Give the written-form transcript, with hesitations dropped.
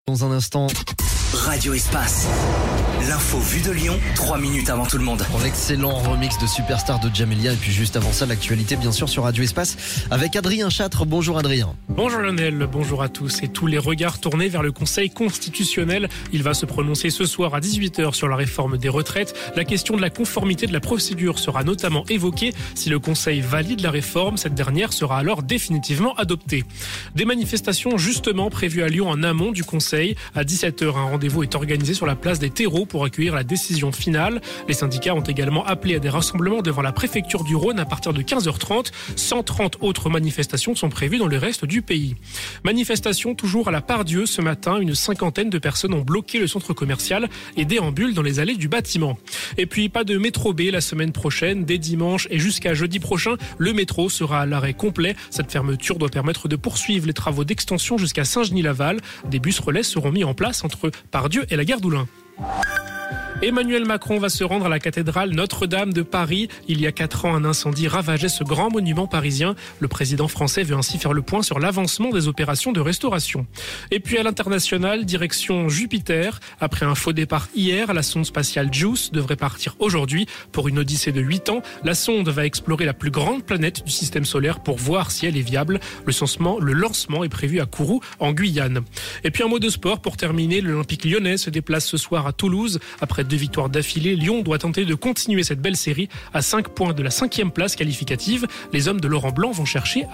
Dans un instant, Radio Espace. L'info vue de Lyon, 3 minutes avant tout le monde. en excellent remix de Superstar de Jamelia. Et puis juste avant ça, l'actualité bien sûr sur Radio Espace avec Adrien Châtre. Bonjour Adrien. Bonjour Lionel, bonjour à tous. Et tous les regards tournés vers le Conseil constitutionnel. Il va se prononcer ce soir à 18h sur la réforme des retraites. La question de la conformité de la procédure sera notamment évoquée. Si le Conseil valide la réforme, cette dernière sera alors définitivement adoptée. Des manifestations justement prévues à Lyon en amont du Conseil. À 17h, un rendez-vous est organisé sur la place des terreaux pour accueillir la décision finale. Les syndicats ont également appelé à des rassemblements devant la préfecture du Rhône à partir de 15h30. 130 autres manifestations sont prévues dans le reste du pays. Manifestation toujours à la Part-Dieu ce matin. Une cinquantaine de personnes ont bloqué le centre commercial et déambulent dans les allées du bâtiment. Et puis pas de métro B la semaine prochaine. Dès dimanche et jusqu'à jeudi prochain, le métro sera à l'arrêt complet. Cette fermeture doit permettre de poursuivre les travaux d'extension jusqu'à Saint-Genis-Laval. Des bus relais seront mis en place entre Part-Dieu et la gare d'Oulin. Emmanuel Macron va se rendre à la cathédrale Notre-Dame de Paris. Il y a 4 ans, un incendie ravageait ce grand monument parisien. Le président français veut ainsi faire le point sur l'avancement des opérations de restauration. Et puis à l'international, direction Jupiter. Après un faux départ hier, la sonde spatiale JUICE devrait partir aujourd'hui pour une odyssée de 8 ans. La sonde va explorer la plus grande planète du système solaire pour voir si elle est viable. Le lancement est prévu à Kourou, en Guyane. Et puis un mot de sport pour terminer. L'Olympique lyonnais se déplace ce soir à Toulouse. Après 2 victoires d'affilée, Lyon doit tenter de continuer cette belle série à 5 points de la 5e place qualificative. Les hommes de Laurent Blanc vont chercher